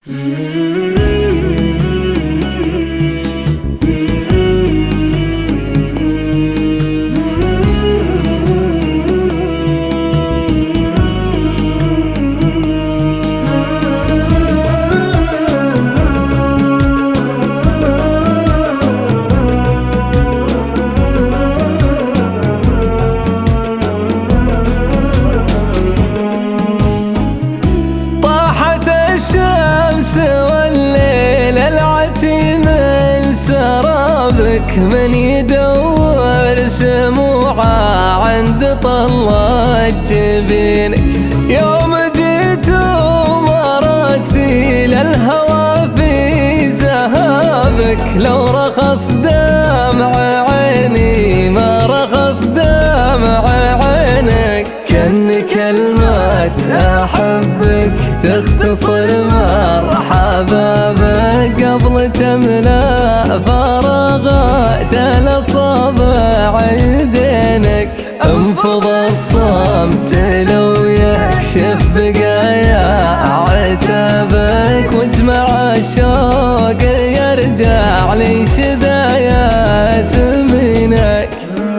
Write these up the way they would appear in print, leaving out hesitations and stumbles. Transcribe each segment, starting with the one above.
الشمس والليل العتيم سرابك، من يدور شموعه عند طلة جبينك. يوم جيت مراسيل الهوى في زهابك، لو رخص دمع عيني ما رخص دمع عينك. كأن كلمات أحبك تختصر مرحبا بك، قبل تملأ فراغات الأصابع يدينك. انفض الصمت لو يكشف بقايا عتابك، واجمع الشوق يرجع لي شذايا سمينك.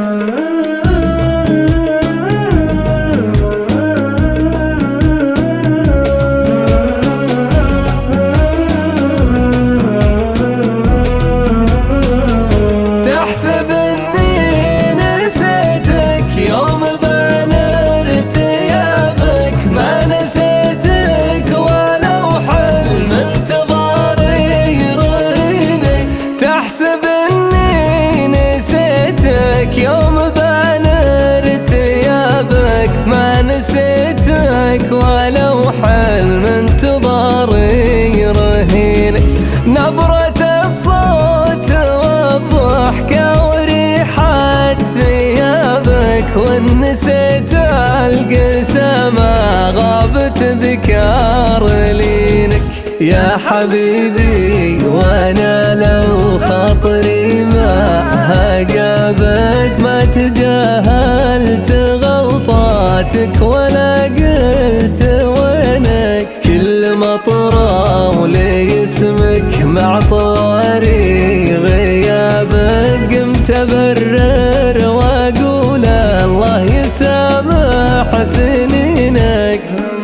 تحسب اني نسيتك يوم بان ارتيابك، ما نسيتك ولو حلم انتظاري يرهينك. تحسب اني نسيتك يوم بان ارتيابك، ما نسيتك ولو حلم انتظاري يرهينك. نبرة الصوت والضحكة وريحة ثيابك، وان نسيت القسى ما غابت ذكار لينك. يا حبيبي وانا لو خاطري ما هجابك، ما تجاهلت غلطاتك ولا قلت وينك. كل مطرة ولي اسمك مع طواري غيابك، قمت ابرر واقول الله يسامح سنينك.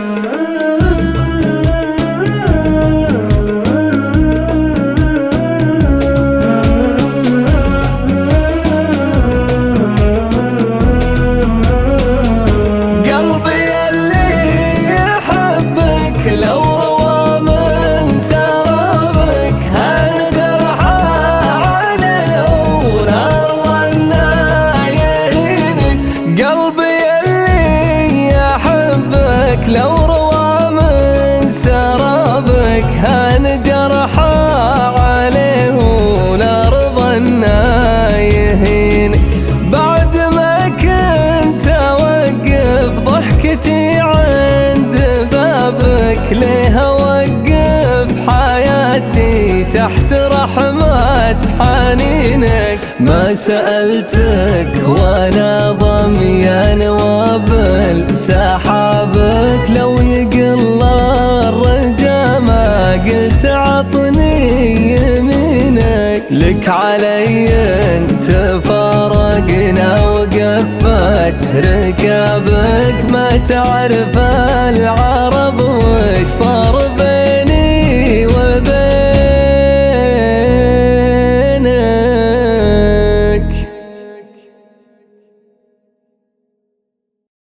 قلبي اللي يحبك لو روى من سرابك، هان جرحه عليه ونار النايرينك. قلبي اللي يحبك لو روى من سرابك، هان جرحه عليه ونار النايرينك. بعد ما كنت اوقف ضحكتي عند بابك، ليه اوقف حياتي تحت رحمة حنينك. ما سألتك وانا ضميان وابل سحابك، لو يقل الرجا ما قلت عطني يمينك. لك علي انت فرقنا وقفت ركابك، ما تعرف العرب وش صار بينك.